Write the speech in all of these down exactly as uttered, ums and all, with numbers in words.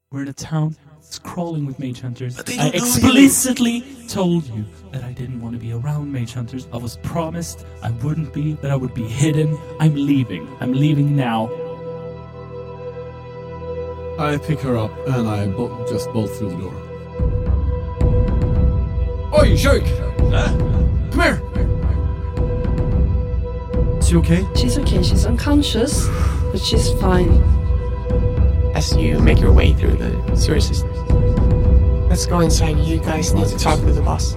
We're in a town that's crawling with mage hunters. But they I don't know explicitly told you that I didn't want to be around mage hunters. I was promised I wouldn't be, that I would be hidden. I'm leaving. I'm leaving now. I pick her up and I bo- just bolt through the door. Oi, Shirk! Huh? Come here! Is she okay? She's okay, she's unconscious, but she's fine. As you make your way through the sewer system, let's go inside. You guys need to talk to the boss.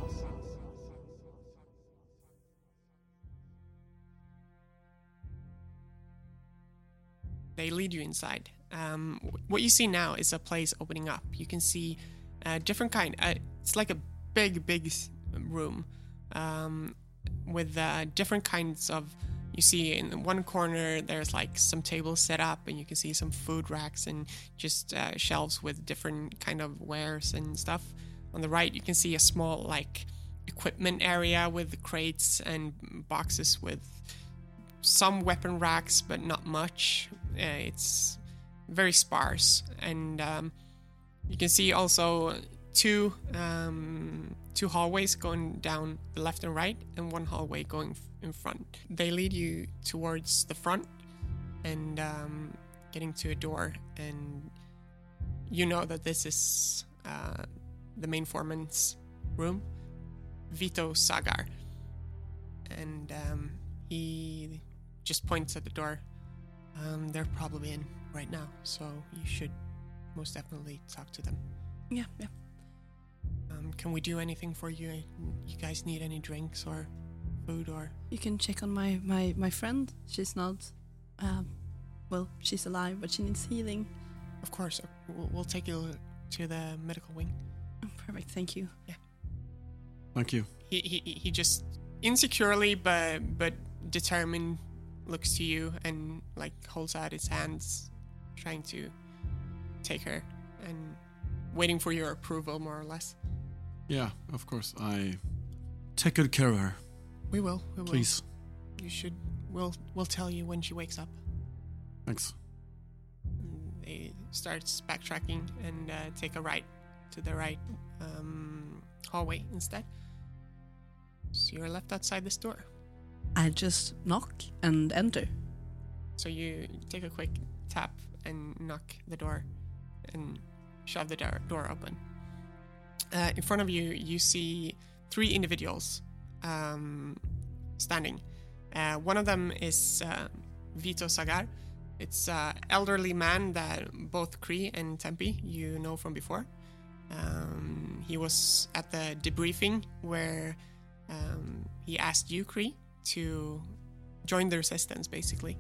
They lead you inside. Um, what you see now is a place opening up. You can see a different kind. Uh, it's like a big, big room um, with uh, different kinds of. You see in one corner there's like some tables set up, and you can see some food racks and just uh, shelves with different kind of wares and stuff. On the right, you can see a small like equipment area with crates and boxes with some weapon racks, but not much. Uh, it's very sparse, and um, you can see also two um, two hallways going down the left and right, and one hallway going f- in front. They lead you towards the front, and um, getting to a door, and you know that this is uh, the main foreman's room, Vito Sagar, and um, he just points at the door. Um, they're probably in right now, so you should most definitely talk to them. Yeah, yeah. Um, can we do anything for you? You guys need any drinks or food or? You can check on my, my, my friend. She's not, um, well, she's alive, but she needs healing. Of course, we'll, we'll take you to the medical wing. Oh, perfect, thank you. Yeah. Thank you. He he he just insecurely but but determined looks to you and like holds out his hands, trying to take her and waiting for your approval, more or less. Yeah, of course. I take good care of her. We will. We will. Please. You should. We'll we'll tell you when she wakes up. Thanks. And they starts backtracking and uh, take a right to the right um, hallway instead. So you're left outside this door. I just knock and enter. So you take a quick tap and knock the door and shove the door, door open. Uh, in front of you, you see three individuals um, standing. Uh, one of them is uh, Vito Sagar. It's an elderly man that both Cree and Tempe you know from before. Um, he was at the debriefing where um, he asked you, Cree, to join the resistance, basically.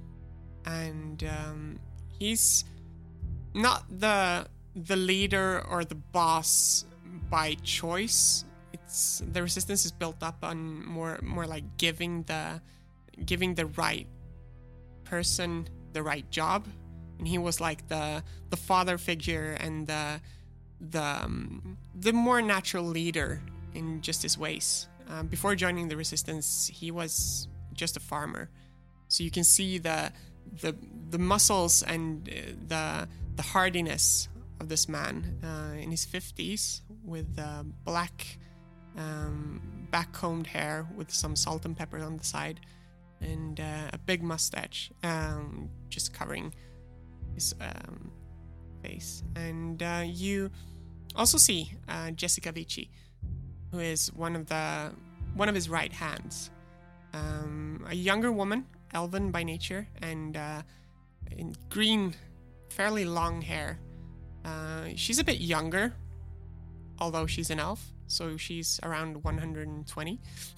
And um, he's not the the leader or the boss by choice. It's the resistance is built up on more more like giving the giving the right person the right job, and he was like the the father figure and the the um, the more natural leader in just his ways. Um, before joining the resistance, he was just a farmer, so you can see the the the muscles and uh, the the hardiness of this man uh, in his fifties with uh, black um, back-combed hair with some salt and pepper on the side and uh, a big mustache um, just covering his um, face. And uh, you also see uh, Jessica Vici, who is one of the one of his right hands, um, a younger woman, elven by nature, and uh, in green, fairly long hair. Uh, she's a bit younger, although she's an elf, so she's around one hundred twenty.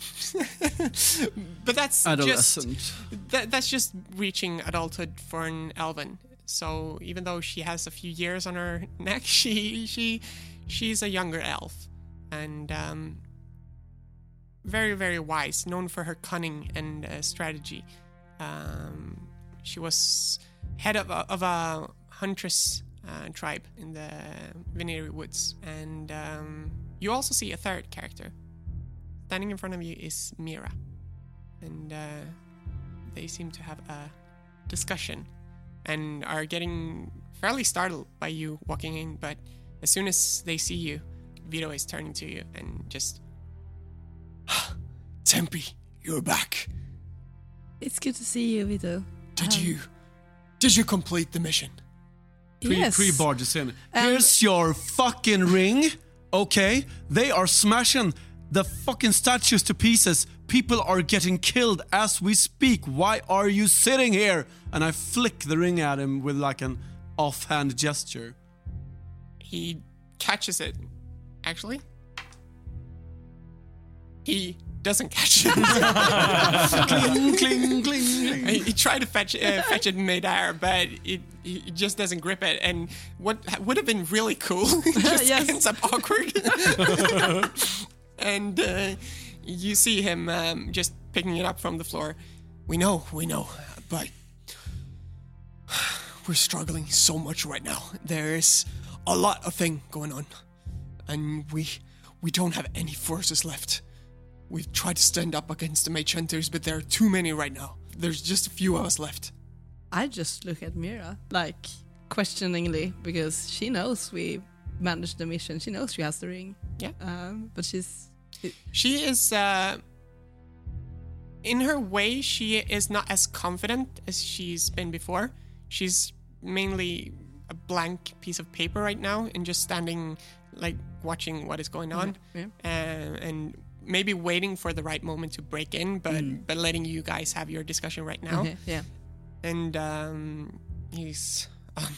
But that's Adolescent. just that, that's just reaching adulthood for an elven. So even though she has a few years on her neck, she she she's a younger elf, and um, very very wise, known for her cunning and uh, strategy. Um, she was head of a, of a huntress uh, tribe in the Veneri Woods, and um, you also see a third character. Standing in front of you is Mira, and uh, they seem to have a discussion and are getting fairly startled by you walking in, but as soon as they see you, Vito is turning to you and just... Tempe, you're back. It's good to see you, Vito. Did Um, you... Did you complete the mission? Pre, Yes. pre barges in. Um, Here's your fucking ring. Okay, they are smashing the fucking statues to pieces. People are getting killed as we speak. Why are you sitting here? And I flick the ring at him with like an offhand gesture. He catches it, actually. He doesn't catch it. Cling, cling, cling. he, he tried to fetch, uh, fetch it midair, but it, he just doesn't grip it. And what would have been really cool just Yes. ends up awkward. and uh, you see him um, just picking it up from the floor. We know, we know, but we're struggling so much right now. There is a lot of thing going on, and we we don't have any forces left. We've tried to stand up against the mage hunters, but there are too many right now. There's just a few of us left. I just look at Mira, like, questioningly, because she knows we managed the mission. She knows she has the ring. Yeah. Um, but she's... She is, uh, in her way, she is not as confident as she's been before. She's mainly a blank piece of paper right now and just standing, like, watching what is going on. Yeah. Uh, and maybe waiting for the right moment to break in, but but letting you guys have your discussion right now. Okay, yeah. And um, he's... Um,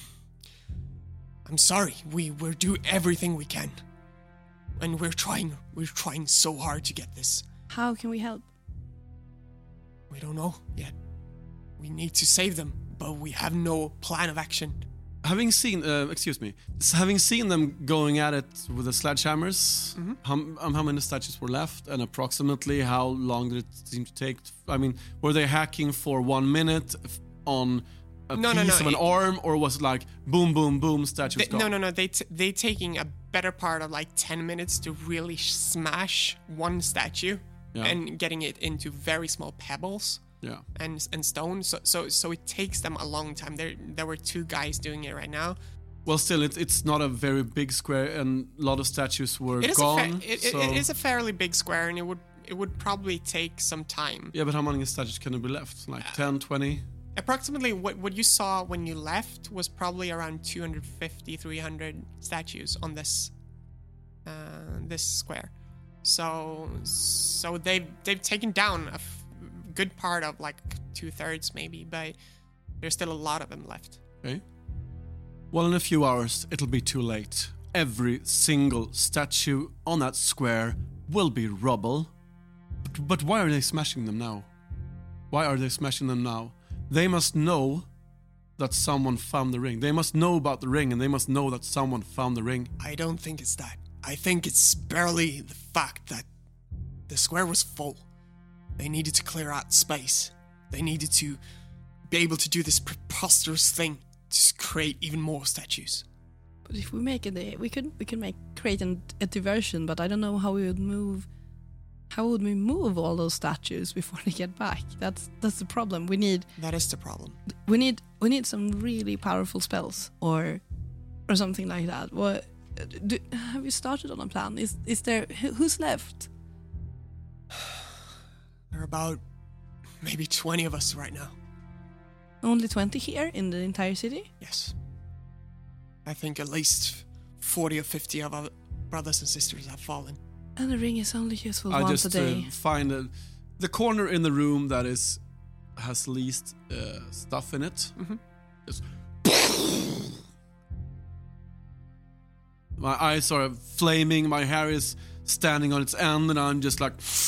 I'm sorry. We we do everything we can, and we're trying. We're trying so hard to get this. How can we help? We don't know yet. We need to save them, but we have no plan of action. Having seen, uh, excuse me, s- having seen them going at it with the sledgehammers, how, um, how many statues were left, and approximately how long did it seem to take? I mean, were they hacking for one minute f- on a No, no, piece no, of an it- arm, or was it like boom, boom, boom, statues They, gone? no, no, no. They t- they taking a better part of like ten minutes to really sh- smash one statue Yeah. and getting it into very small pebbles Yeah. and and stone. So so so it takes them a long time. There there were two guys doing it right now. Well, still, it, it's not a very big square, and a lot of statues were It is gone. a fa- it, it- so- it is a fairly big square, and it would it would probably take some time. Yeah, but how many statues can be left? Like ten, twenty? Approximately what what you saw when you left was probably around two hundred fifty, three hundred statues on this uh, this square. So so they've they've taken down a f- good part of like two thirds maybe, but there's still a lot of them left. Okay. Well, in a few hours, it'll be too late. Every single statue on that square will be rubble. But, but why are they smashing them now? Why are they smashing them now? They must know that someone found the ring. They must know about the ring, and they must know that someone found the ring. I don't think it's that. I think it's barely the fact that the square was full. They needed to clear out space. They needed to be able to do this preposterous thing to create even more statues. But if we make it, we could we could make create an, a diversion. But I don't know how we would move. How would we move all those statues before they get back? That's that's the problem. We need That is the problem. we need we need some really powerful spells or or something like that. What do, have you started on a plan? Is is there who- who's left? There are about maybe twenty of us right now. Only twenty here in the entire city? Yes. I think at least forty or fifty of our brothers and sisters have fallen. And the ring is only useful I once just a day. Uh, find a, the corner in the room that is has least uh, stuff in it. Mhm. Just my eyes are flaming. My hair is standing on its end, and I'm just like.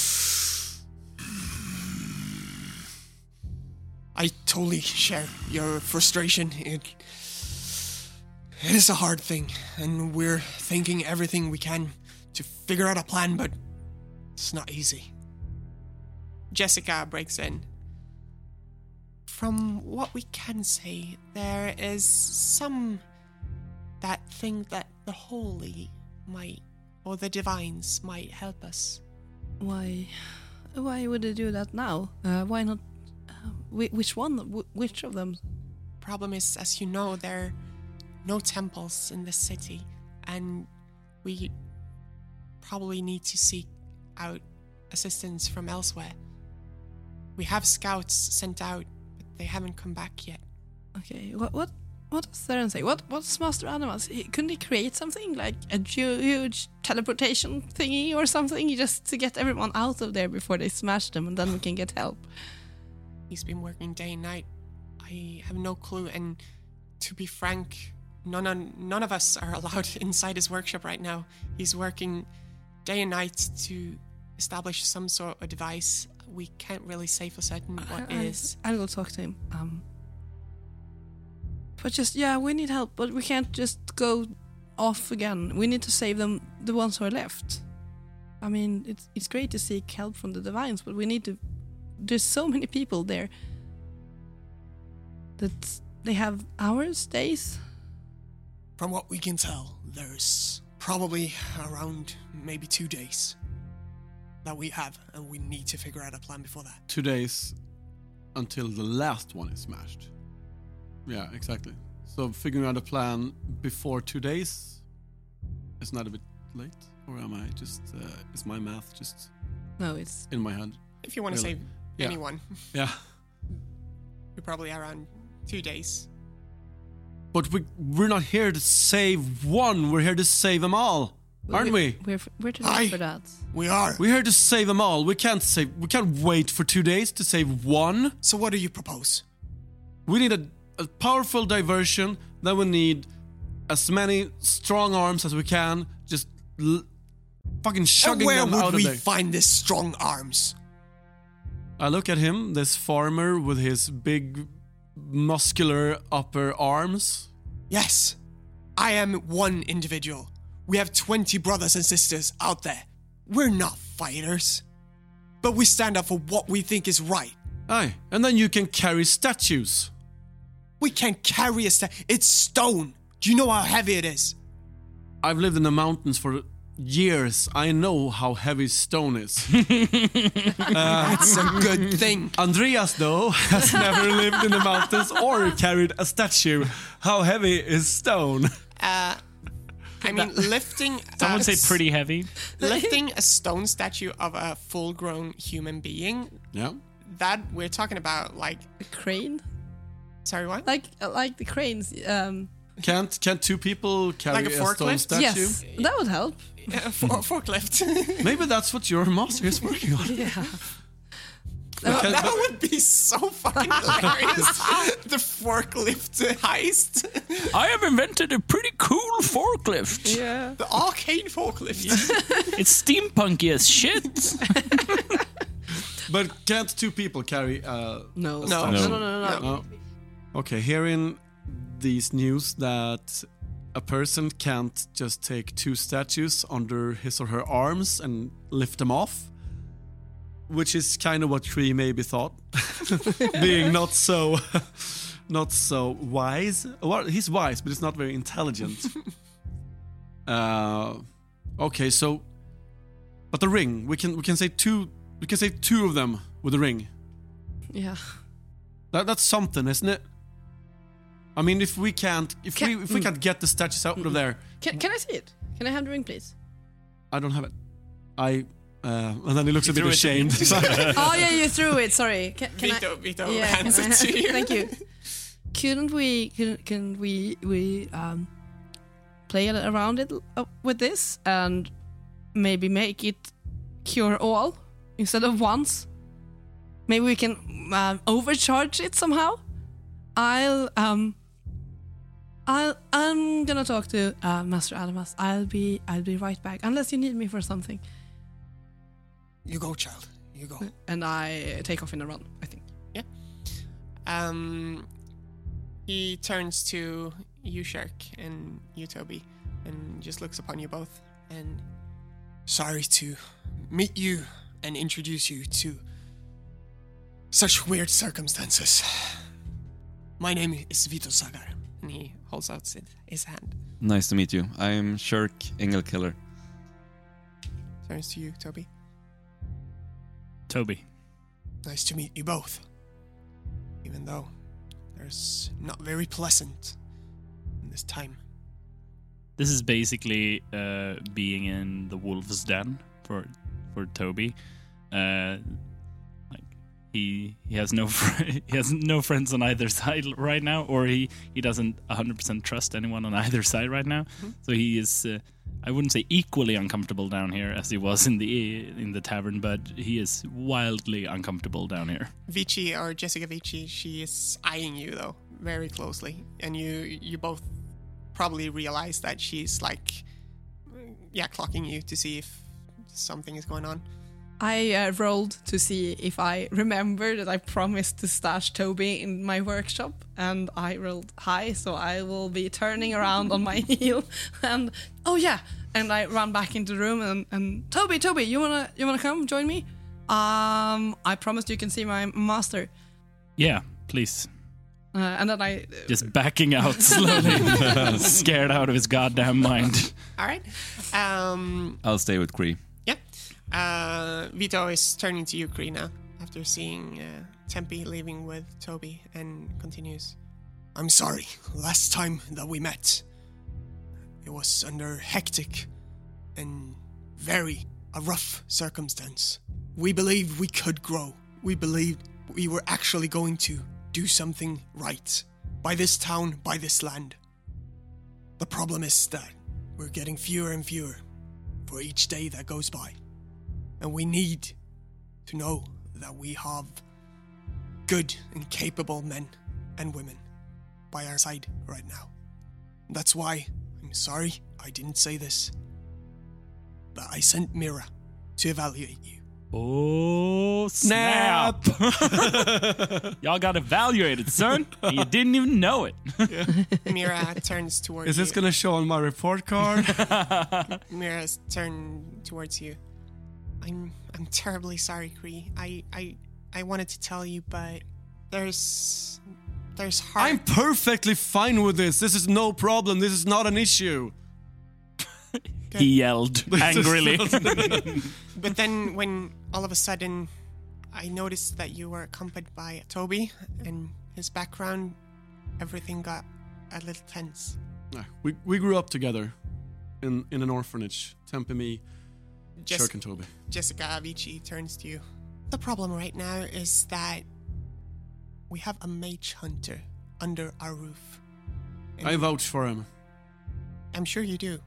I totally share your frustration. It, it is a hard thing, and we're thinking everything we can to figure out a plan, but it's not easy. Jessica breaks in. From what we can say, there is some that think that the holy might, or the divines might help us. Why why would they do that now? Uh, why not? Uh, whi- which one? Wh- Which of them? Problem is, as you know, they're no temples in this city, and we probably need to seek out assistance from elsewhere. We have scouts sent out, but they haven't come back yet. Okay, what what what does Saren say? What what's Master Animas? He, couldn't he create something like a hu- huge teleportation thingy or something, just to get everyone out of there before they smash them, and then we can get help? He's been working day and night. I have no clue, and to be frank, none of, none of us are allowed inside his workshop right now. He's working day and night to establish some sort of device. We can't really say for certain what it I, is. I'll go talk to him. Um, but just yeah, we need help, but we can't just go off again. We need to save them, the ones who are left. I mean, it's it's great to seek help from the divines, but we need to. There's so many people there that they have hours, days. From what we can tell, there's probably around maybe two days that we have, and we need to figure out a plan before that. Two days until the last one is smashed. Yeah, exactly. So figuring out a plan before two days is not a bit late, or am I just uh, is my math just No, it's in my head? If you want to Really? save Yeah. anyone, Yeah, we're probably around two days. but we we're not here to save one. We're here to save them all, aren't we? We're we're too Aye. late for that. We are. We're here to save them all. We can't save. We can't wait for two days to save one. So what do you propose? We need a, a powerful diversion. Then we need as many strong arms as we can. Just l- fucking And shugging where them would out of we there. find this strong arms? I look at him, this farmer with his big, muscular upper arms. Yes, I am one individual. We have twenty brothers and sisters out there. We're not fighters. But we stand up for what we think is right. Aye, and then you can carry statues. We can't carry a sta- It's stone. Do you know how heavy it is? I've lived in the mountains for years. I know how heavy stone is. That's a good thing. Andreas, though, has never lived in the mountains or carried a statue. How heavy is stone? Uh, I mean, lifting. Someone a, say pretty heavy. lifting a stone statue of a full-grown human being. Yeah. That we're talking about, like, A crane, sorry, what? like uh, like the cranes. Um, Can't can't two people carry Like a a, stone forklift? statue? yes, that would help. A for- forklift. Maybe that's what your master is working on. Yeah. Can- That but- would be so fucking hilarious. The forklift heist. I have invented a pretty cool forklift. Yeah. The arcade forklift. It's steampunky as shit. But can't two people carry? Uh, No. a No. statue? No. No. No. No. Oh. Okay, hearing these news that a person can't just take two statues under his or her arms and lift them off, which is kind of what Kree maybe thought, being not so, not so wise. Well, he's wise, but he's not very intelligent. uh, okay, so, but the ring, we can we can say two, we can say two of them with the ring. Yeah. That, that's something, isn't it? I mean, if we can't, if Can- we if we can't get the statues out of there, Can Can I see it? Can I have the ring, please? I don't have it. I uh, and then he looks a bit threw it to me. ashamed. Oh yeah, you threw it. Sorry. Can, can I? Vito, Vito Yeah. hands Can I, it to you. thank you. Couldn't we? Can, can we? We um play around it uh, with this and maybe make it cure all instead of once. Maybe we can um, overcharge it somehow. I'll um. I'll, I'm gonna talk to uh, Master Adamas. I'll be I'll be right back unless you need me for something. You go, child. You go. And I take off in a run. I think. Um, he turns to you, Shirk, and you, Toby, and just looks upon you both. And Sorry to meet you and introduce you to such weird circumstances. My name is Vito Sagar. and he holds out his, his hand. Nice to meet you. I'm Shirk Engelkiller. Turns to you, Toby. Toby. Nice to meet you both. Even though there's not very pleasant in this time. This is basically uh, being in the wolf's den for for Toby. Uh, like he he has no fr- he has no friends on either side right now, or he, he doesn't one hundred percent trust anyone on either side right now. Mm-hmm. So he is uh, I wouldn't say equally uncomfortable down here as he was in the in the tavern, but he is wildly uncomfortable down here. Vici, or Jessica Vici, she is eyeing you though very closely, and you you both probably realize that she's like, yeah, clocking you to see if something is going on. I uh, rolled to see if I remember that I promised to stash Toby in my workshop, and I rolled high, so I will be turning around on my heel, and oh yeah, and I run back into the room, and, and Toby, Toby, you wanna you wanna come join me? Um, I promised you can see my master. Yeah, please. Uh, and then I... Uh, Just backing out slowly, scared out of his goddamn mind. All right. Um, I'll stay with Kree. Yeah. Uh, Vito is turning to you, Kree, now, after seeing uh, Tempe leaving with Toby, and continues. I'm sorry. Last time that we met, it was under hectic and very a rough circumstance. We believed we could grow. We believed we were actually going to do something right by this town, by this land. The problem is that we're getting fewer and fewer for each day that goes by. And we need to know that we have good and capable men and women by our side right now. That's why I'm sorry I didn't say this, but I sent Mira to evaluate you. Oh, snap. Y'all got evaluated, son. You didn't even know it. Mira turns towards you. Is this going to show on my report card? Mira's turned towards you. I'm I'm terribly sorry, Kree. I, I I wanted to tell you, but there's there's hard... I'm perfectly fine with this. This is no problem. This is not an issue. He yelled angrily. But then when all of a sudden I noticed that you were accompanied by Toby and his background, everything got a little tense. Yeah, we we grew up together in, in an orphanage. Tempe, me, Jess- Shirk and Toby. Jessica Avicii turns to you. The problem right now is that we have a mage hunter under our roof. And I vouch for him. I'm sure you do.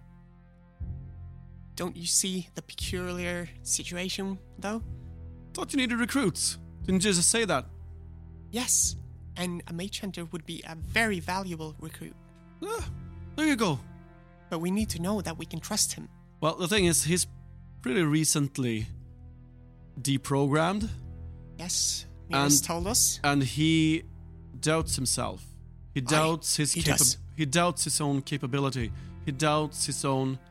Don't you see the peculiar situation, though? Thought you needed recruits. Didn't you just say that? Yes, and a mage hunter would be a very valuable recruit. Ah, there you go. But we need to know that we can trust him. Well, the thing is, he's pretty recently deprogrammed, Yes, Mira's And- told us. and he doubts himself. He doubts his he capa- does. he doubts his own capability. He doubts his own,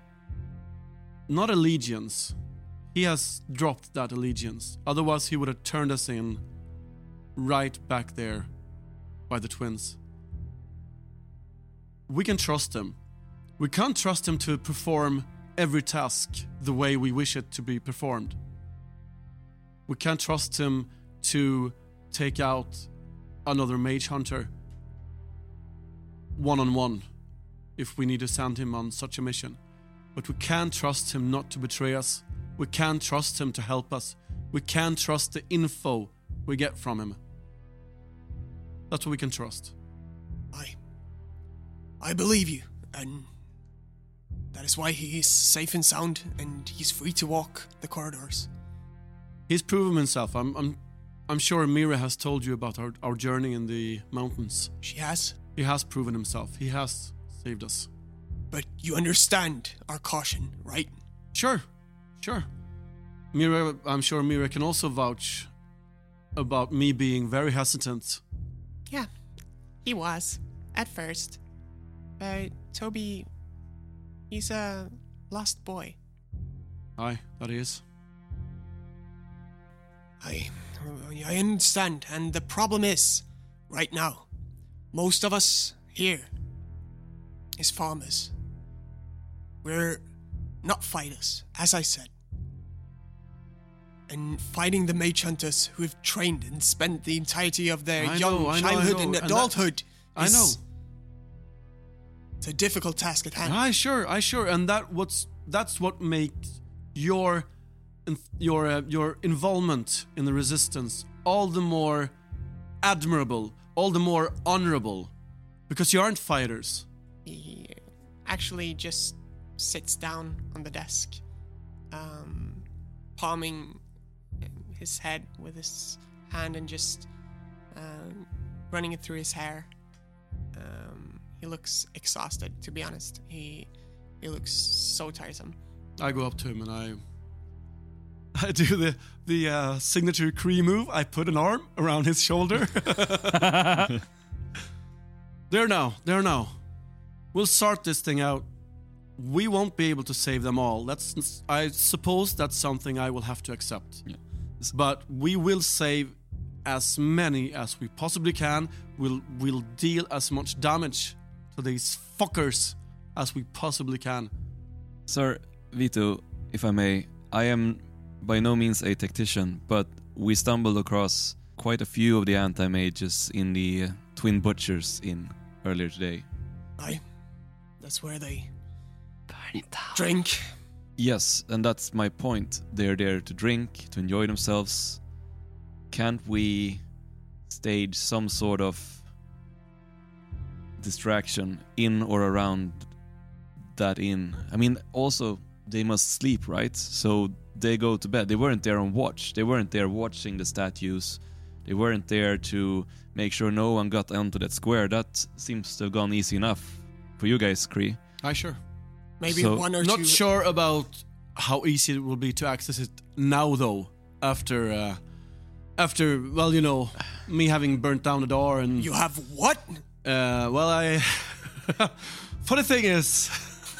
not allegiance. He has dropped that allegiance. Otherwise, he would have turned us in right back there by the twins. We can trust him. We can't trust him to perform every task the way we wish it to be performed. We can't trust him to take out another mage hunter one-on-one if we need to send him on such a mission. But we can't trust him not to betray us. We can't trust him to help us. We can't trust the info we get from him. That's what we can trust. I... I believe you, and that is why he is safe and sound, and he's free to walk the corridors. He's proven himself. I'm I'm I'm sure Mira has told you about our, our journey in the mountains. She has, He has proven himself. He has saved us. but you understand our caution, right? Sure, sure. Mira, I'm sure Mira can also vouch about me being very hesitant. Yeah, he was, at first. But Toby, he's a lost boy. Aye, that is. I, I understand, and the problem is, right now, most of us here is farmers. We're not fighters, as I said. And fighting the mage hunters who have trained and spent the entirety of their I young know, I know, I childhood know, and and that- adulthood I is- know. It's a difficult task at hand. I sure, I sure, and that what's that's what makes your your uh, your involvement in the resistance all the more admirable, all the more honorable, because you aren't fighters. He actually just sits down on the desk, um, palming his head with his hand and just um, running it through his hair. Um, he looks exhausted, to be honest. He he looks so tiresome. I go up to him and I I do the the uh, signature Kree move. I put an arm around his shoulder. There now, there now. We'll sort this thing out. We won't be able to save them all. That's I suppose that's something I will have to accept. Yeah. But we will save as many as we possibly can. We'll we'll deal as much damage to these fuckers as we possibly can. Sir Vito, if I may, I am by no means a tactician, but we stumbled across quite a few of the anti-mages in the uh, Twin Butchers Inn earlier today. Aye. That's where they Burn it down. drink. Yes, and that's my point. They're there to drink, to enjoy themselves. Can't we stage some sort of distraction in or around that inn? I mean, also, they must sleep, right? So they go to bed. They weren't there on watch. They weren't there watching the statues. They weren't there to make sure no one got onto that square. That seems to have gone easy enough for you guys, Kree. I sure. Maybe So, one or Not two. sure about how easy it will be to access it now, though. After, uh, after, well, you know, me having burnt down the door and You have what? Uh, well, I. Funny thing is,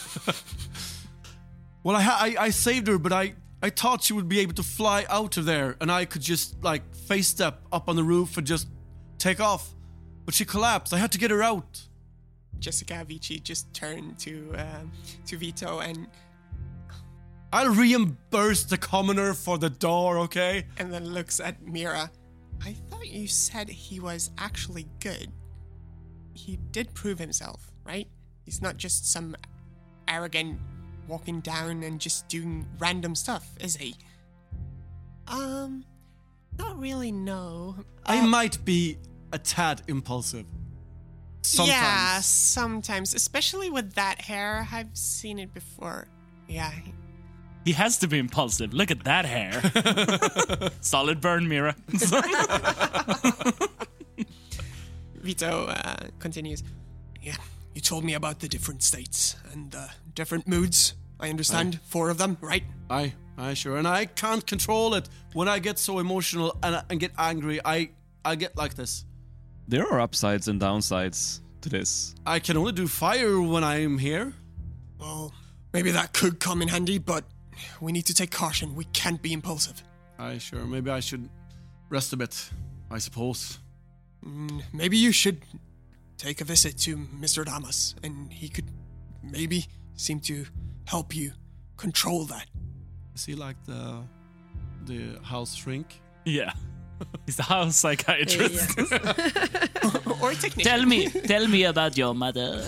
well, I, ha- I I saved her, but I I thought she would be able to fly out of there, and I could just like face step up on the roof and just take off. But she collapsed. I had to get her out. Jessica Vici just turned to um, to Vito and I'll reimburse the commoner for the door, okay? and then looks at Mira. I thought you said he was actually good. He did prove himself, right? He's not just some arrogant walking down and just doing random stuff, is he? Um, not really, no. I Uh, might be a tad impulsive. Sometimes. Yeah, sometimes, especially with that hair. I've seen it before. Yeah. He has to be impulsive. Look at that hair. Solid burn, Mira. Vito uh, continues. Yeah. You told me about the different states and uh, different moods. I understand. Four of them, right? I, I sure, and I can't control it. When I get so emotional and, and get angry, I, I get like this. There are upsides and downsides to this. I can only do fire when I'm here. Well, maybe that could come in handy, but we need to take caution. We can't be impulsive. I sure, maybe I should rest a bit, I suppose. Mm, maybe you should take a visit to Mister Damas, and he could maybe seem to help you control that. Is he like the the house shrink? Yeah. He's the house psychiatrist. Yes. Or a technician. Tell me, tell me about your mother.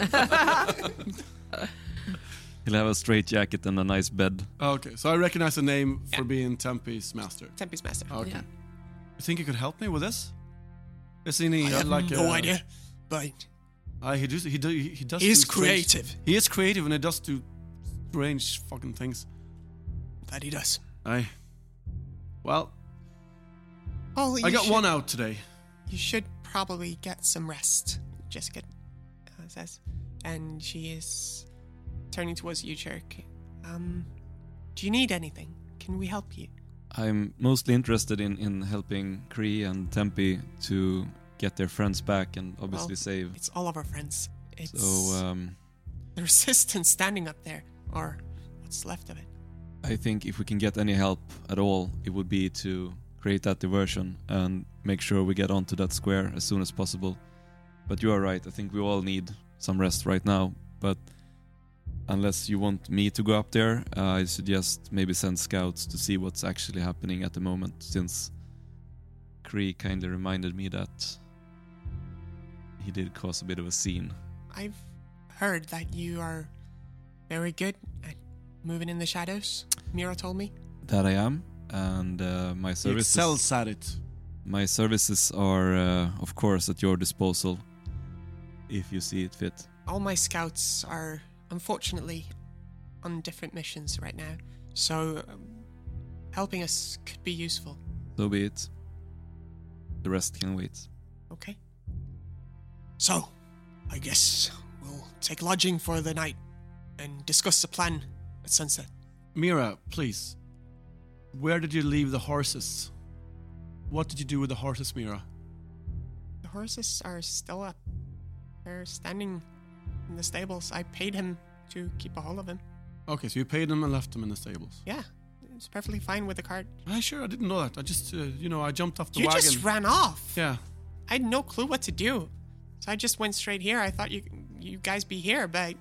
He'll have a straight jacket and a nice bed. Okay, so I recognize the name for Yeah. being Tempe's master. Tempe's master. Okay. Yeah. You think you could help me with this? Isn't he I uh, have like no a, idea, but Uh, he does. He do, He does. he is do strange- creative. He is creative, and he does do strange fucking things. That he does. I. Well, Oh, you I got should, one out today. You should probably get some rest, Jessica uh, says. And she is turning towards you, Chirk. Um, do you need anything? Can we help you? I'm mostly interested in, in helping Kree and Tempe to get their friends back and obviously Well, save. It's all of our friends. It's So um, the resistance standing up there, or what's left of it. I think if we can get any help at all, it would be to create that diversion and make sure we get onto that square as soon as possible. But you are right, I think we all need some rest right now. But unless you want me to go up there, uh, I suggest maybe send scouts to see what's actually happening at the moment, since Kree kind of reminded me that he did cause a bit of a scene. I've heard that you are very good at moving in the shadows. Mira told me. That I am, and uh, my He services. excels at it. My services are, uh, of course, at your disposal, if you see it fit. All my scouts are unfortunately on different missions right now, so um, helping us could be useful. So be it. The rest can wait. Okay. So, I guess we'll take lodging for the night and discuss the plan at sunset. Mira, please. Where did you leave the horses? What did you do with the horses, Mira? The horses are still up. They're standing in the stables. I paid him to keep a hold of him. Okay, so you paid them and left them in the stables. Yeah, it's perfectly fine with the cart. I sure I didn't know that. I just, uh, you know, I jumped off the You wagon. just ran off. Yeah. I had no clue what to do, so I just went straight here. I thought you you guys be here, but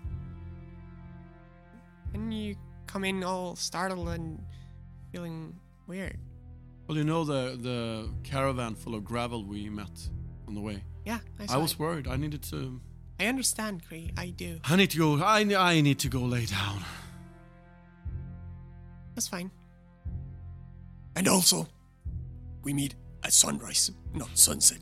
then you come in all startled and feeling weird. Well, you know the the caravan full of gravel we met on the way. Yeah, I, I saw was it. worried. I needed to. I understand, Cree. I do. I need to go. I I need to go lay down. That's fine. And also, we meet at sunrise, not sunset.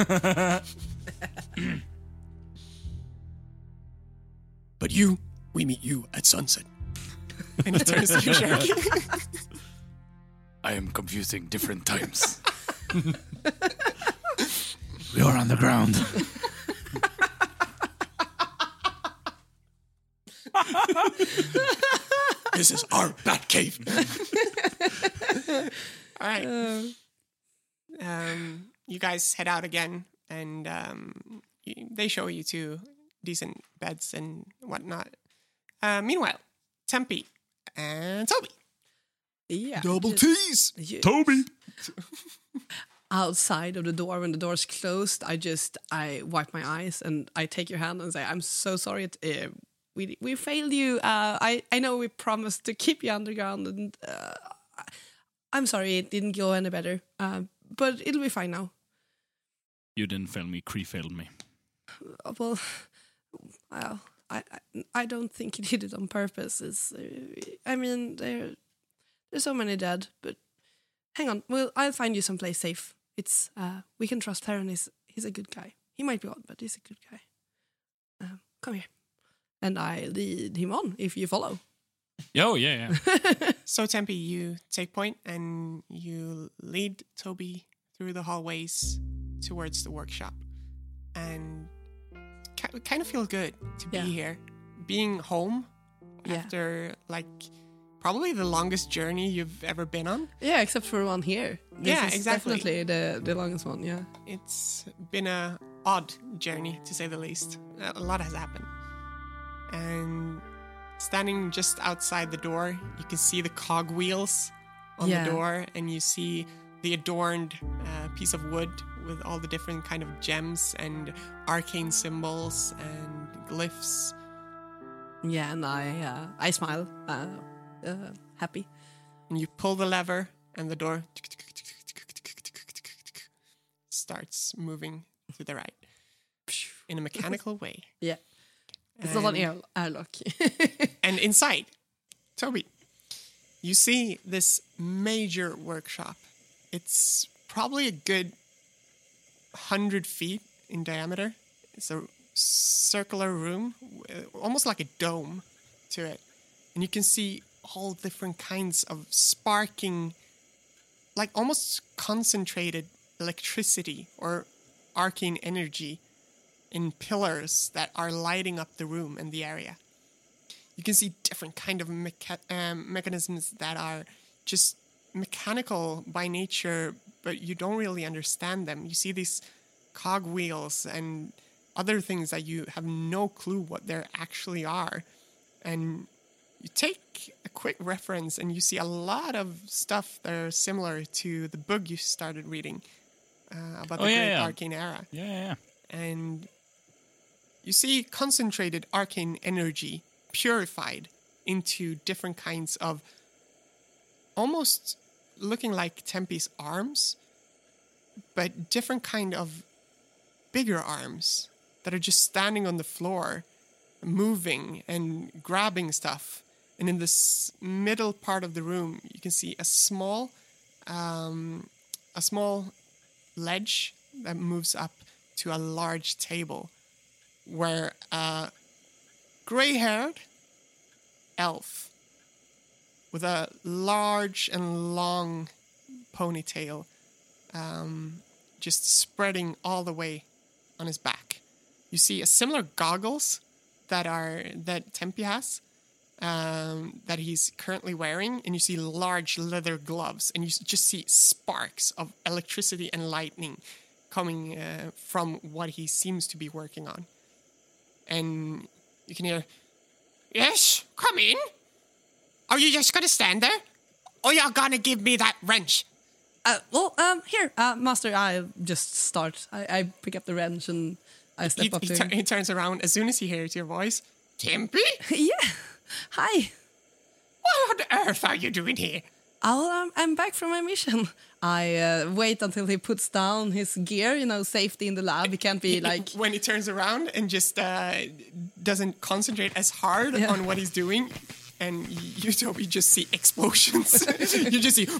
But you, we meet you at sunset. And he turns to you, Sharky. I am confusing different times. We are on the ground. This is our bat cave. All right. Um, you guys head out again, and um, y- they show you two decent beds and whatnot. Uh, meanwhile, Tempe and Toby. Yeah. Double just- T's. you- Toby. outside of the door when the door's closed, I just I wipe my eyes and I take your hand and say, "I'm so sorry. It, uh, we we failed you. Uh, I I know we promised to keep you underground, and uh, I'm sorry it didn't go any better. Uh, but it'll be fine now. You didn't fail me. Cree failed me. Uh, Well, well, I I, I don't think he did it on purpose. It's, uh, I mean, there there's so many dead, but." Hang on, well, I'll find you someplace safe. It's uh, we can trust Heron. He's he's a good guy. He might be odd, but he's a good guy. Um, come here, and I lead him on if you follow. Oh, yeah, yeah. So, Tempe, you take point and you lead Toby through the hallways towards the workshop. And ki- kind of feel good to Yeah. be here. Being home Yeah. after, like, probably the longest journey you've ever been on. Yeah, except for one here. This Yeah, is exactly. Definitely the the longest one. Yeah. It's been a odd journey, to say the least. A lot has happened. And standing just outside the door, you can see the cogwheels on Yeah. the door, and you see the adorned uh, piece of wood with all the different kind of gems and arcane symbols and glyphs. Yeah, and I uh, I smile, uh, uh, happy. And you pull the lever, and the door starts moving to the right in a mechanical way. Yeah, it's not an And- air airlock. And inside, Toby, you see this major workshop. It's probably a good hundred feet in diameter. It's a circular room, uh, almost like a dome to it. And you can see all different kinds of sparking, like almost concentrated electricity or arcane energy in pillars that are lighting up the room and the area. You can see different kind of mecha- um, mechanisms that are just mechanical by nature, but you don't really understand them. You see these cogwheels and other things that you have no clue what they actually are. And you take a quick reference and you see a lot of stuff that are similar to the book you started reading uh, about Oh, the yeah, Great yeah. Arcane Era. Yeah, yeah, yeah. And you see concentrated arcane energy purified into different kinds of almost looking like Tempe's arms, but different kind of bigger arms that are just standing on the floor. moving and grabbing stuff. And in this middle part of the room, you can see a small, um, a small ledge that moves up to a large table, where a gray-haired elf with a large and long ponytail, um, just spreading all the way on his back. You see a similar goggles that are that Tempe has, um, that he's currently wearing, and you see large leather gloves, and you s- just see sparks of electricity and lightning coming uh, from what he seems to be working on. And you can hear, "Yes, come in. Are you just gonna stand there? Or you're gonna give me that wrench?" Uh, well, um, here, uh, Master, I just start. I, I pick up the wrench and I step He, up he, to tu- him. he turns around as soon as he hears your voice. "Tempe? Yeah, hi. What on earth are you doing here?" Oh, um, I'm back from my mission. I uh, wait until he puts down his gear, you know, safety in the lab. He can't be like... When he turns around and just uh, doesn't concentrate as hard Yeah. on what he's doing, and you, Toby, just see explosions. You just see...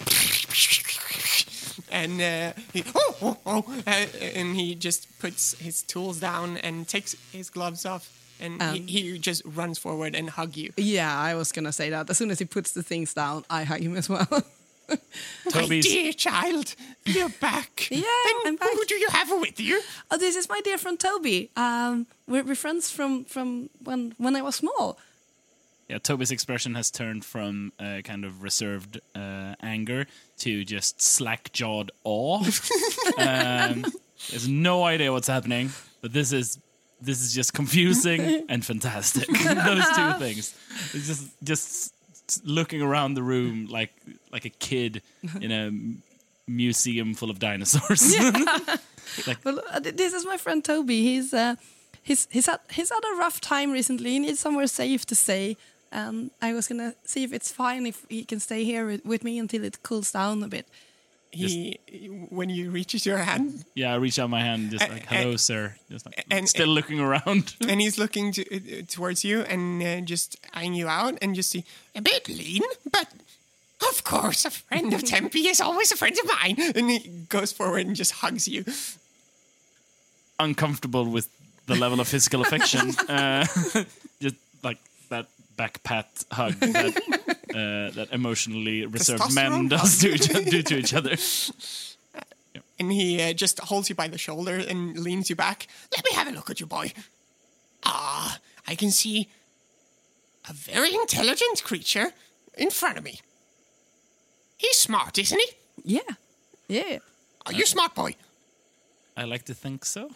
And uh, he, oh, oh, oh, uh, and he just puts his tools down and takes his gloves off, and Um, he, he just runs forward and hug you. Yeah, I was gonna say that. As soon as he puts the things down, I hug him as well. My Toby's dear child, you're back. Yeah, and I'm back. Who do you have with you? Oh, this is my dear friend Toby. Um, we're, we're friends from, from when when I was small. yeah, Toby's expression has turned from uh, kind of reserved uh, anger to just slack-jawed awe. um, there's no idea what's happening, but this is this is just confusing and fantastic. Those two things. It's just just looking around the room like like a kid in a m- museum full of dinosaurs. Well, uh, th- this is my friend Toby. He's uh, he's he's had he's had a rough time recently. He needs somewhere safe to stay. And I was gonna see if it's fine if he can stay here with, with me until it cools down a bit. He, when you reaches your hand, Yeah, I reach out my hand, just like, Uh, hello, uh, sir. Just like, and- still looking around. and he's looking to, uh, towards you and uh, just eyeing you out, and just see a bit lean, but of course, a friend of Tempe is always a friend of mine. And he goes forward and just hugs you. Uncomfortable with the level of physical affection. Uh, just like that back pat hug that, uh, that emotionally reserved men Testosterone does to each, do to each other. And he uh, just holds you by the shoulder and leans you back. "Let me have a look at you, boy. Ah, I can see a very intelligent creature in front of me. He's smart, isn't he? Yeah, yeah. Are you smart, boy? I like to think so.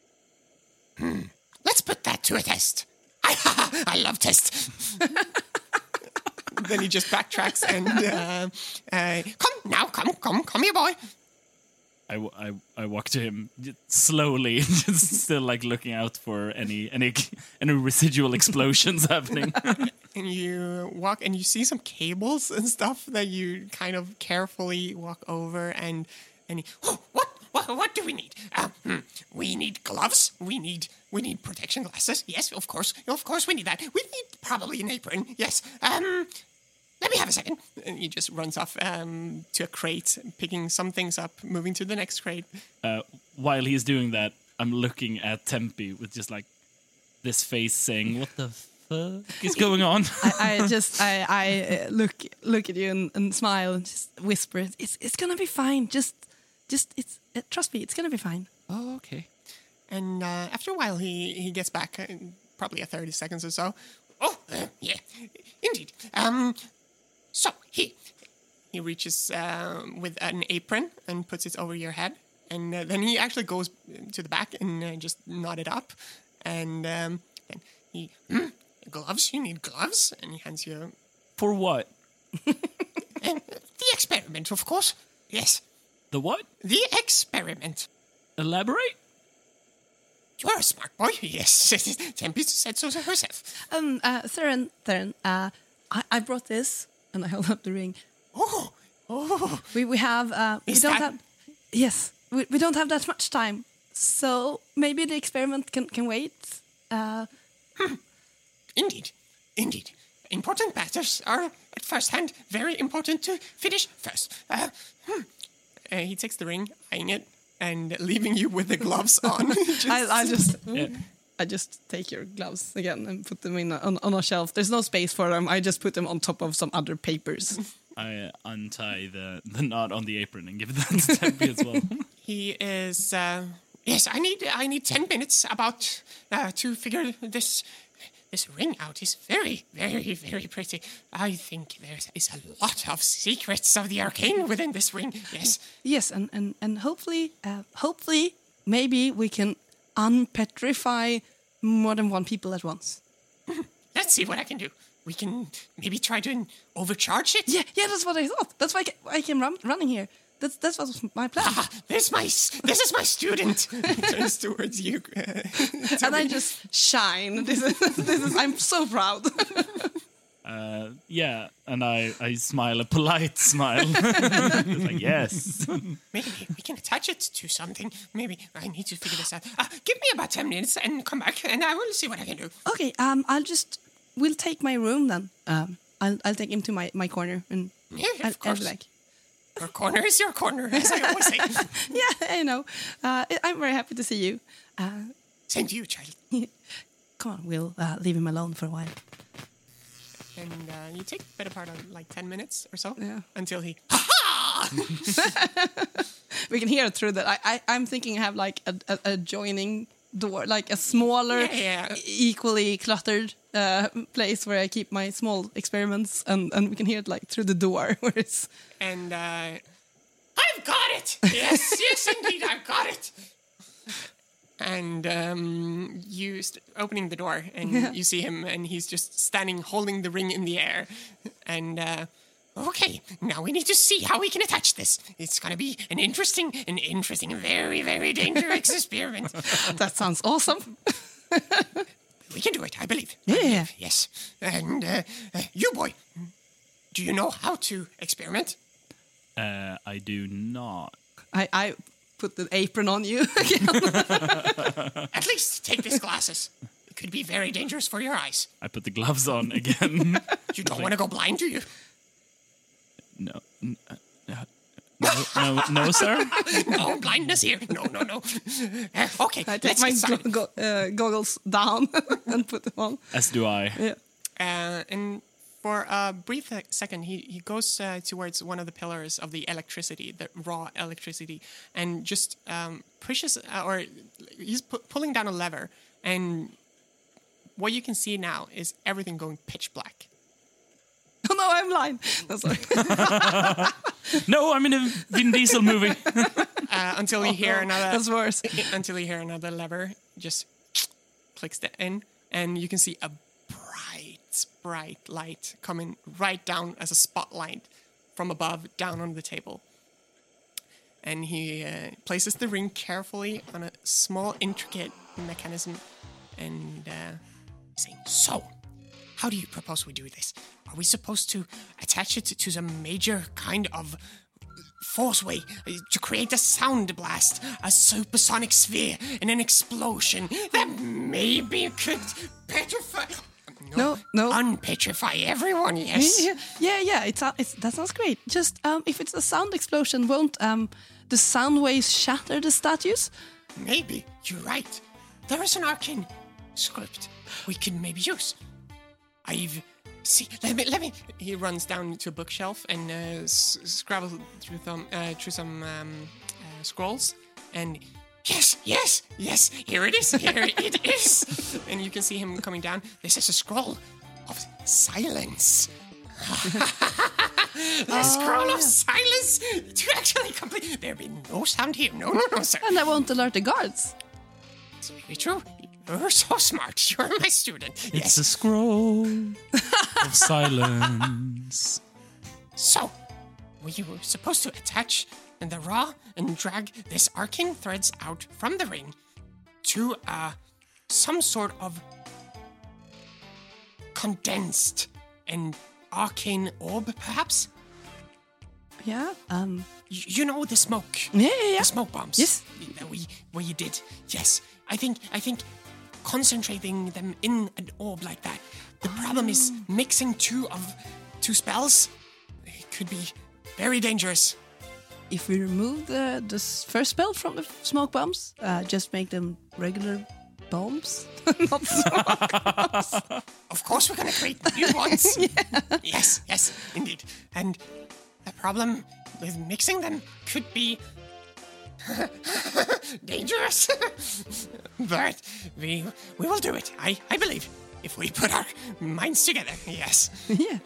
Let's put that to a test. I love tests." Then he just backtracks and uh, uh, come now, come, come, come here, boy. I, w- I, I walk to him j- slowly, just still like looking out for any any any residual explosions happening. And you walk and you see some cables and stuff that you kind of carefully walk over and and he, oh, what what what do we need? Uh, hmm, we need gloves. We need we need protection glasses. Yes, of course, of course we need that. We need probably an apron. Yes. Um. Let me have a second. And he just runs off um, to a crate, picking some things up, moving to the next crate. Uh, while he's doing that, I'm looking at Tempe with just like this face saying, "What the fuck is going on?" I, I just I, I uh, look look at you and, and smile and just whisper, "It's it's gonna be fine. Just just it's uh, trust me, it's gonna be fine." Oh, okay. And uh, after a while, he, he gets back, uh, probably a thirty seconds or so. Oh, uh, yeah, indeed. Um, so he he reaches uh, with an apron and puts it over your head, and uh, then he actually goes to the back and uh, just knot it up, and um, then he hmm, gloves. You need gloves, and he hands you For what? and the experiment, of course. Yes, The what? the experiment. Elaborate? You're a smart boy. Yes, Tempe said so herself. Um, uh, Theron, Theron, uh, I, I brought this, and I hold up the ring. Oh, oh. We we have uh, we Is don't that- have yes we, we don't have that much time, so maybe the experiment can can wait. Uh, Indeed, indeed. Important matters are at first hand very important to finish first. Uh, hmm. uh, he takes the ring, eyeing it, and leaving you with the gloves on. I, I just Yeah. I just take your gloves again and put them in a, on, on a shelf. There's no space for them. I just put them on top of some other papers. I uh, untie the, the knot on the apron and give that to Tempe as well. He is. Uh, yes, I need. I need ten minutes about uh, to figure this this ring out. Is very, very, very pretty. I think there is a lot of secrets of the arcane within this ring. Yes. Yes, and and and hopefully, uh, hopefully, maybe we can unpetrify more than one people at once. Let's see what I can do. We can maybe try to overcharge it. Yeah, yeah, that's what I thought. That's why I ca- I came run, running here. That's that's what was my plan. Ah, this my s- this is my student. He turns towards you, uh, And I just shine. This is, this is I'm so proud. Uh, yeah, and I, I smile a polite smile. Like, yes. Maybe we can attach it to something. Maybe I need to figure this out. Uh, give me about ten minutes and come back, and I will see what I can do. Okay, um, I'll just we'll take my room then. Um, I'll I'll take him to my, my corner and Yeah, of I'll, I'll course. be like, Your corner is your corner, as I always say. yeah, I know. Uh, I'm very happy to see you. Uh, Same to you, child. come on, we'll uh, leave him alone for a while. And uh, you take the better part of like ten minutes or so Yeah. until he. We can hear it through that. I, I I'm thinking I have like a, a, a joining door, like a smaller, Yeah, yeah. e- equally cluttered uh, place where I keep my small experiments, and, and we can hear it like through the door where it's. And uh, I've got it. Yes, yes, indeed, I've got it. And um, you st- opening the door, and you see him, and he's just standing, holding the ring in the air. And uh, okay, now we need to see how we can attach this. It's gonna be an interesting, an interesting, very, very dangerous experiment. That sounds awesome. We can do it, I believe. I Yeah. believe, yes. And uh, uh, you, boy, do you know how to experiment? Uh, I do not. I, I put the apron on you again. At least take these glasses. It could be very dangerous for your eyes. I put the gloves on again. You don't want to go blind, do you? No. n- uh, No, no, no, sir. No blindness here. No, no, no. Uh, okay, I take let's my get started. go- go- uh, goggles down and put them on. As do I. Yeah. Uh, and for a brief uh, second, he, he goes uh, towards one of the pillars of the electricity, the raw electricity, and just um, pushes, uh, or he's pu- pulling down a lever. And what you can see now is everything going pitch black. Oh no, I'm blind. No, sorry. No, I'm in a Vin Diesel movie. Uh, until you hear another. That's worse. Until you hear another lever just clicks the in, and you can see a bright, bright light coming right down as a spotlight from above down on the table. And he uh, places the ring carefully on a small, intricate mechanism, and uh, saying, "So, how do you propose we do this? Are we supposed to attach it to some major kind of force way uh, to create a sound blast, a supersonic sphere, and an explosion that maybe could petrify... No, no. Unpetrify everyone, yes? Yeah, yeah, yeah. It's, uh, it's that sounds great. Just um, if it's a sound explosion, won't um, the sound waves shatter the statues? Maybe. You're right. There is an arcane script we can maybe use. I've... See, let me, let me... He runs down to a bookshelf and uh, s- scrabbles through, them, uh, through some um, uh, scrolls. And yes, yes, yes, here it is, here it is. And you can see him coming down. This is a scroll of silence. The scroll of silence to actually complete... There'll be no sound here. No, no, no, sir. And I won't alert the guards. It's very true. You're so smart. You're my student. It's Yes. a scroll of silence. So, were you supposed to attach the raw and drag this arcane threads out from the ring to uh, some sort of condensed and arcane orb, perhaps? Yeah. Um. Y- you know the smoke. Yeah, yeah, yeah. The smoke bombs. Yes. That we, what you did. Yes. I think, I think concentrating them in an orb like that. The problem is mixing two of two spells. It could be very dangerous. If we remove the the s- first spell from the f- smoke bombs, uh, just make them regular bombs, not smoke bombs. Of course, we're going to create new ones. Yes, yes, indeed. And the problem with mixing them could be dangerous. But we we will do it. I, I believe if we put our minds together. Yes. Yeah.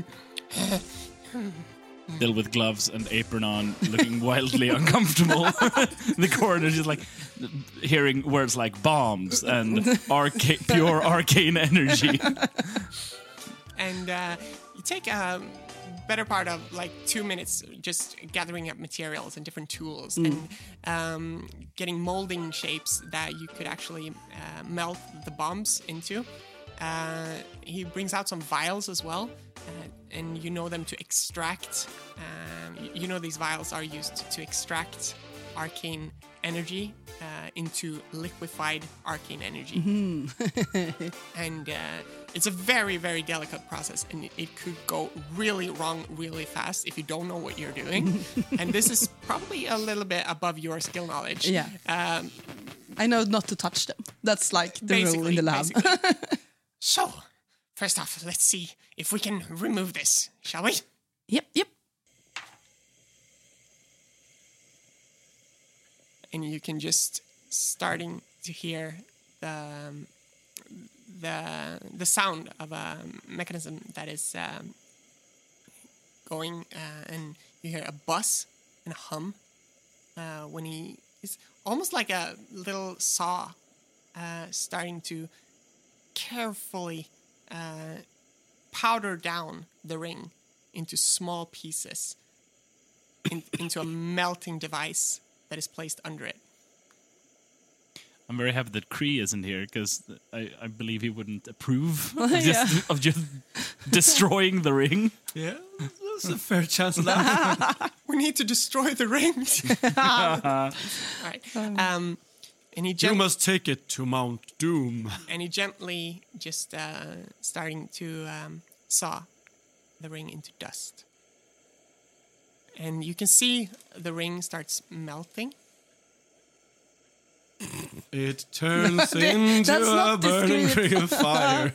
Still with gloves and apron on, looking wildly uncomfortable in the corner, just like hearing words like bombs and arca- pure arcane energy. And uh, you take a better part of like two minutes just gathering up materials and different tools and um, getting molding shapes that you could actually uh, melt the bombs into. Uh, he brings out some vials as well, uh, and you know them to extract. Um, y- you know these vials are used to extract arcane energy uh, into liquefied arcane energy. And uh, it's a very, very delicate process, and it- it could go really wrong really fast if you don't know what you're doing. And this is probably a little bit above your skill knowledge. Yeah. Um, I know not to touch them. That's like the rule basically, in the lab. basically. So, first off, let's see if we can remove this, shall we? Yep, yep. and you can just starting to hear the um, the the sound of a mechanism that is um, going, uh, and you hear a buzz and a hum uh, when he is almost like a little saw uh, starting to carefully uh, powder down the ring into small pieces in, into a melting device that is placed under it. I'm very happy that Kree isn't here because I, I believe he wouldn't approve of Yeah. just, of just destroying the ring. Yeah, there's a fair chance of that. We need to destroy the rings. All right. Um, and he You gen- must take it to Mount Doom. and he gently just uh, starting to um, saw the ring into dust. And you can see the ring starts melting. It turns into That's a not burning discreet. ring of fire.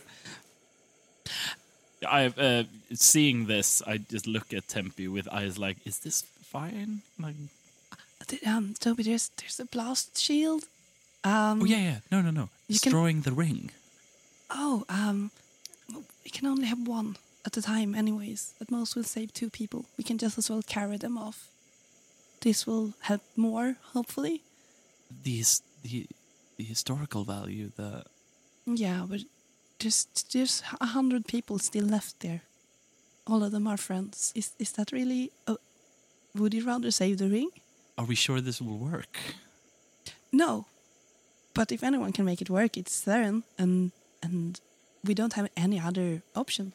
I uh, seeing this, I just look at Tempe with eyes like, "Is this fine?" Like, Th- Um, Toby, there's there's a blast shield. Um, oh yeah, yeah, no, no, no, You can- destroying the ring. Oh, um, we can only have one at a time, anyways. At most, we'll save two people. We can just as well carry them off. This will help more, hopefully. The his, the the historical value, the Yeah, but there's there's a hundred people still left there. All of them are friends. Is is that really? Uh, would you rather save the ring? are we sure this will work? No. But if anyone can make it work, it's Theron, and and we don't have any other option.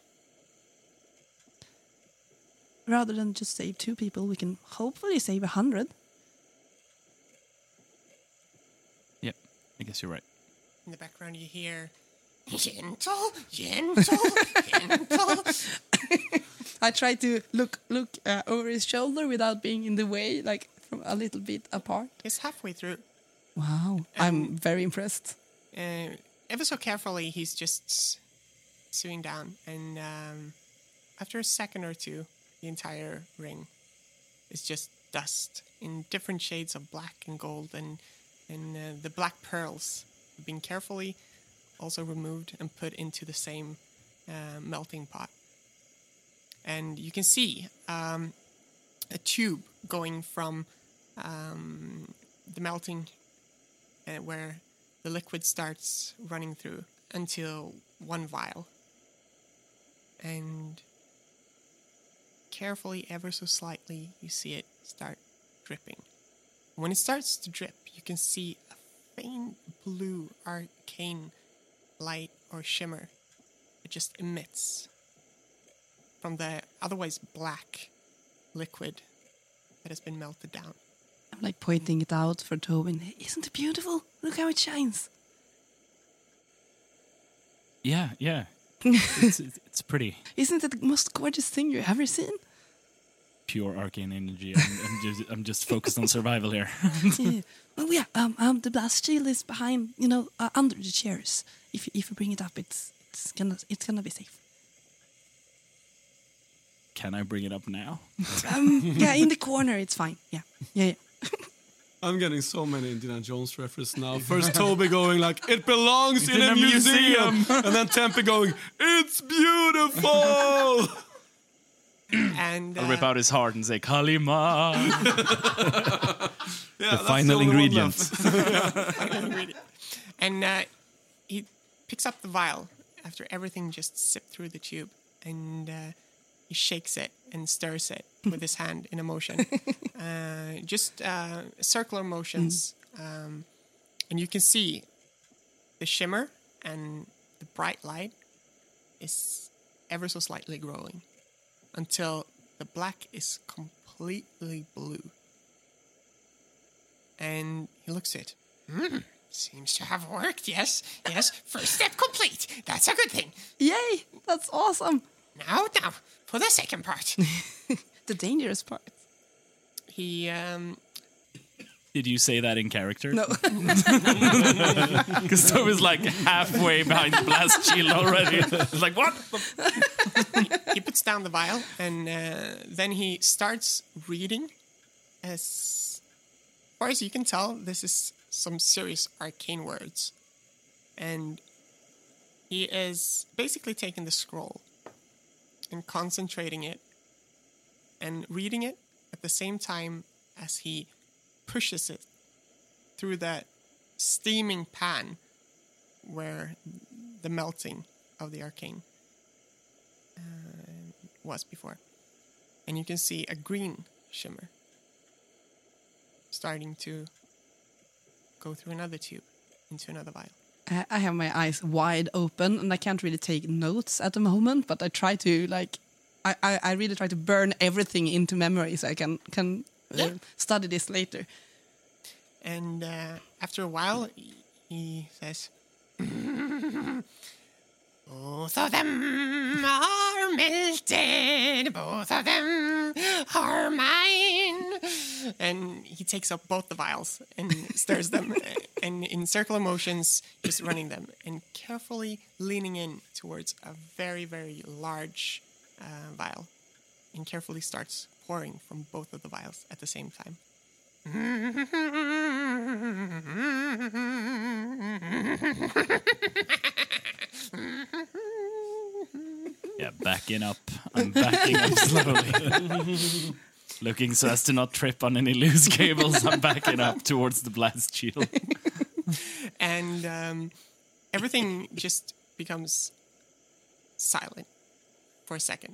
Rather than just save two people, we can hopefully save a hundred. Yeah, I guess you're right. In the background, you hear Gentle, gentle, gentle. I try to look look uh, over his shoulder without being in the way, like from a little bit apart. it's halfway through. Wow, I'm very impressed. Uh, ever so carefully, he's just sewing down, and um, after a second or two, the entire ring is just dust in different shades of black and gold, and and uh, the black pearls have been carefully also removed and put into the same uh, melting pot. And you can see um, a tube going from um, the melting uh, where the liquid starts running through until one vial. And carefully, ever so slightly, you see it start dripping. When it starts to drip, you can see a faint blue arcane light or shimmer. It just emits from the otherwise black liquid that has been melted down. I'm like pointing it out for Tobin. Isn't it beautiful? Look how it shines. Yeah, yeah. it's, it's, it's pretty Isn't it the most gorgeous thing you've ever seen? pure arcane energy. I'm, I'm just I'm just focused on survival here. Yeah. Well, yeah. Um, um, the blast shield is behind, you know, uh, under the chairs. If if you bring it up, it's it's gonna it's gonna be safe. Can I bring it up now? Um, yeah, in the corner, it's fine. Yeah, yeah, yeah. I'm getting so many Indiana Jones references now. First Toby going like, it belongs in, in a, a museum. museum. And then Tempe going, it's beautiful. And I'll rip uh, out his heart and say Kalima. Yeah, The that's final only one ingredient. left. and uh, he picks up the vial after everything just sipped through the tube, and uh, he shakes it and stirs it with his hand in a motion, uh, just uh, circular motions, um, and you can see the shimmer and the bright light is ever so slightly growing until the black is completely blue. And he looks at it. Hmm, seems to have worked, yes. Yes, first step complete. That's a good thing. Yay! That's awesome. Now, now, for the second part. The dangerous part. He, um, Did you say that in character? No. Because Toby's like halfway behind the blast shield already. It's like, what? he puts down the vial, and uh, then he starts reading. As far as you can tell, this is some serious arcane words. And he is basically taking the scroll and concentrating it and reading it at the same time as he pushes it through that steaming pan where the melting of the arcane uh, was before. And you can see a green shimmer starting to go through another tube into another vial. I I have my eyes wide open and I can't really take notes at the moment, but I try to like, I, I, I really try to burn everything into memory so I can can uh, Yeah. study this later. And uh, after a while, he, he says, both of them are melted, both of them are mine. And he takes up both the vials and stirs them, and in circular motions, just running them, and carefully leaning in towards a very, very large uh, vial, and carefully starts pouring from both of the vials at the same time. Yeah, backing up. I'm backing up slowly. Looking so as to not trip on any loose cables, I'm backing up towards the blast shield. And um, everything just becomes silent for a second.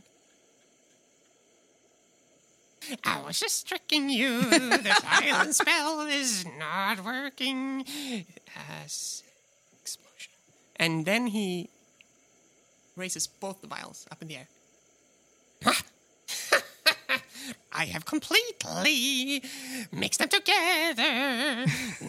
I was just tricking you. The silent spell is not working. As explosion. And then he raises both the vials up in the air. I have completely mixed them together.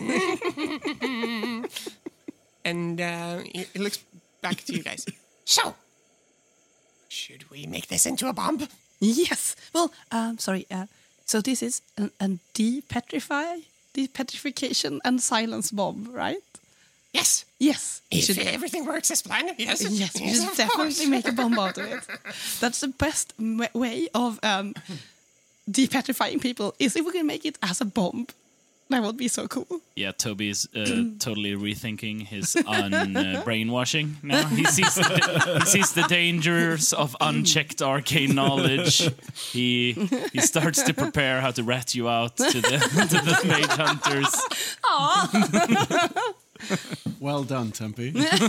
And uh, he he looks back to you guys. So, should we make this into a bomb? Yes. Well, um, sorry. Uh, so this is a, a depetrify, depetrification and silence bomb, right? Yes. Yes. we If should- everything works as planned, yes. Yes, we yes, should of definitely course. make a bomb out of it. That's the best m- way of um, depetrifying people is if we can make it as a bomb. That would be so cool. Yeah, Toby is uh, totally rethinking his un uh, brainwashing now. He sees the, he sees the dangers of unchecked arcane knowledge. He he starts to prepare how to rat you out to the to the mage hunters. Well done, Tempe.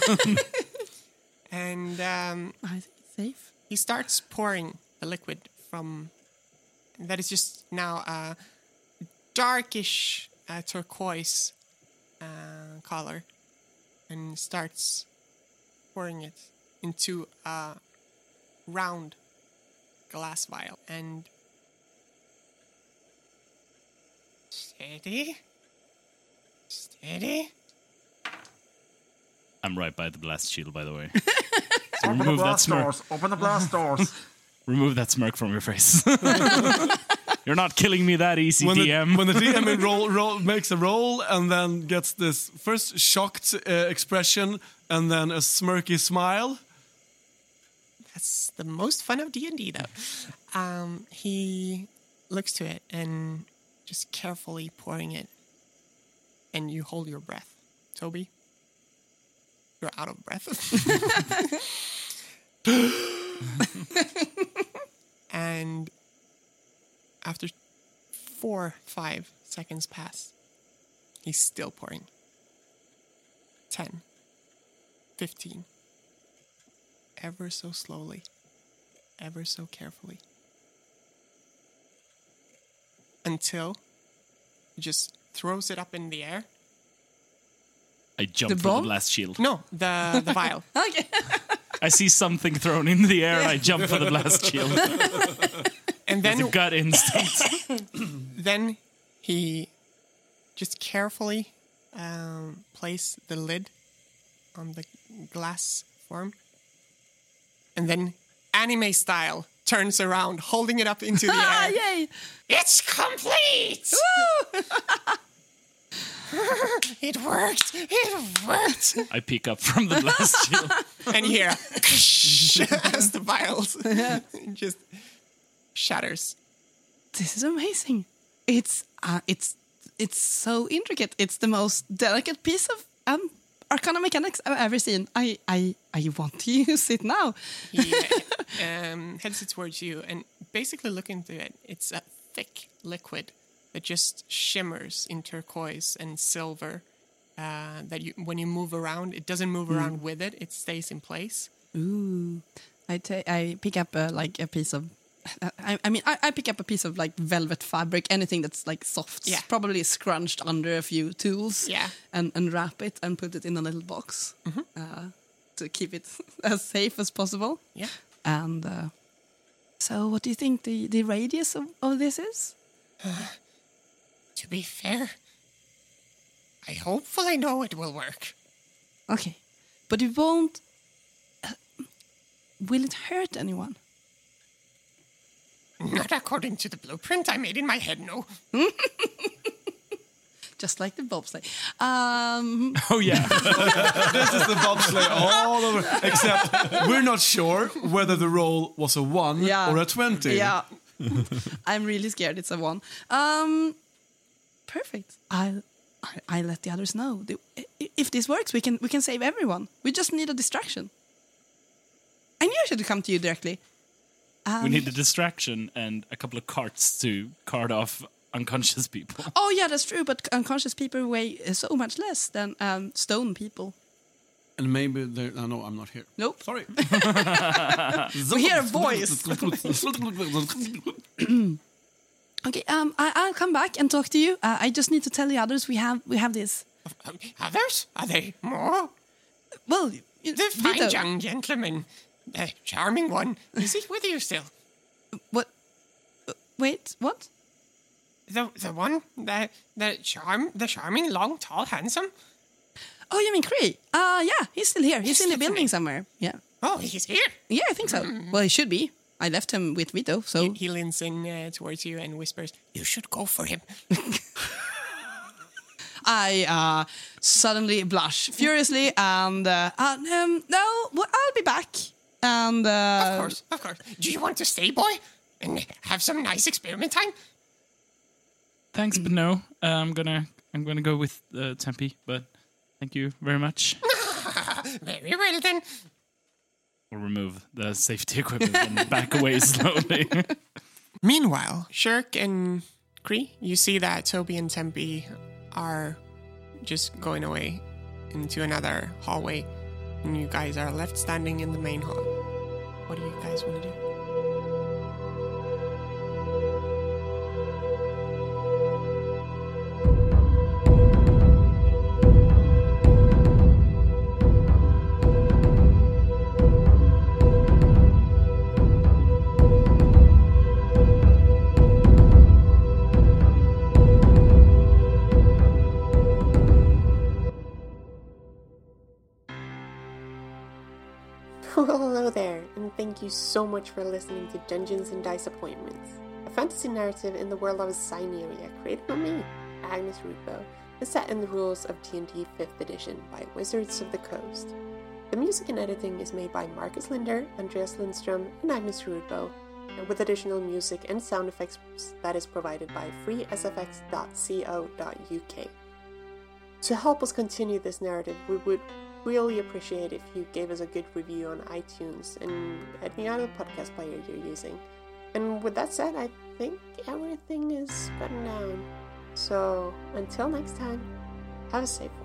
And um, I think it's safe. he starts pouring the liquid from that is just now a darkish uh, turquoise uh, color, and starts pouring it into a round glass vial. And steady, steady. I'm right by the blast shield, by the way. So remove that smirk. Open the blast doors. Remove that smirk from your face. You're not killing me that easy, when D the, M. when the D M roll, roll, makes a roll and then gets this first shocked uh, expression and then a smirky smile. That's the most fun of D and D, though. Um, he looks to it and just carefully pouring it. And you hold your breath. Toby, you're out of breath. And after four, five seconds pass, he's still pouring. Ten, fifteen. Ever so slowly, ever so carefully. Until he just throws it up in the air. I jump The for bomb? the blast shield. No, the, the vial. Okay. I see something thrown in the air. I jump for the blast shield. And It's then a gut instinct. Then he just carefully um, place the lid on the glass form. And then, anime style, turns around, holding it up into the Ah, air. yay! It's complete! It worked! It worked! I pick up from the blast shield. And you hear as the vials it just shatters. This is amazing. It's uh, it's it's so intricate. It's the most delicate piece of um, Arcana mechanics I've ever seen. I I I want to use it now. He uh, um, heads it towards you and basically look into it. It's a thick liquid that just shimmers in turquoise and silver. Uh, that you, when you move around, it doesn't move around with it; it stays in place. Ooh, I ta- I pick up a, like a piece of. I, I mean, I, I pick up a piece of like velvet fabric, anything that's like soft, Yeah. probably scrunched under a few tools, Yeah. and, and wrap it and put it in a little box uh, to keep it as safe as possible. Yeah. And uh, so, what do you think the, the radius of, of this is? To be fair, I hopefully know it will work. Okay, but it won't. Uh, will it hurt anyone? Not according to the blueprint I made in my head, no. Just like the bobsleigh. Um, Oh, yeah. This is the bobsleigh all over. Except we're not sure whether the roll was a one Yeah. or a twenty. Yeah. I'm really scared it's a one. Um, perfect. I'll, I, I'll let the others know. The- i- If this works, we can we can save everyone. We just need a distraction. I knew I should come to you directly. Um, We need a distraction and a couple of carts to cart off unconscious people. Oh yeah, that's true. But unconscious people weigh uh, so much less than um, stone people. And maybe they're. Oh, no, I'm not here. Nope. Sorry. We hear a voice. Okay. Um, I, I'll come back and talk to you. Uh, I just need to tell the others we have we have this. Um, Others? Are they more? Well, you, The fine Vito, young gentleman, the charming one, is he with you still? What? uh, Wait. What? The the one, the the charm, the charming, long, tall, handsome. Oh, you mean Cree? Uh, yeah, he's still here. He's Yes, in the that's building right. somewhere. Yeah. Oh, he's here. Yeah, I think so. Well, he should be. I left him with Vito, so... He, he leans in uh, towards you and whispers, "You should go for him." I uh, suddenly blush furiously and... Uh, uh, um, no, well, I'll be back. And... Uh, Of course, of course. Do you want to stay, boy, and have some nice experiment time? Thanks, but no. Uh, I'm gonna I'm gonna go with uh, Tempe, but thank you very much. Very well then. We'll remove the safety equipment and back away slowly. Meanwhile, Shirk and Cree, you see that Toby and Tempe are just going away into another hallway, and you guys are left standing in the main hall. What do you guys want to do? thank you so much for listening to Dungeons and Dice Appointments, a fantasy narrative in the world of Cyneria created by me, Agnes Rudbo, and set in the rules of D and D fifth edition by Wizards of the Coast. The music and editing is made by Marcus Linder, Andreas Lindstrom, and Agnes Rudbo, and with additional music and sound effects that is provided by free s f x dot co dot u k. To help us continue this narrative, we would really appreciate if you gave us a good review on iTunes and any other podcast player you're using. And with that said, I think everything is buttoned down. So until next time, have a safe one.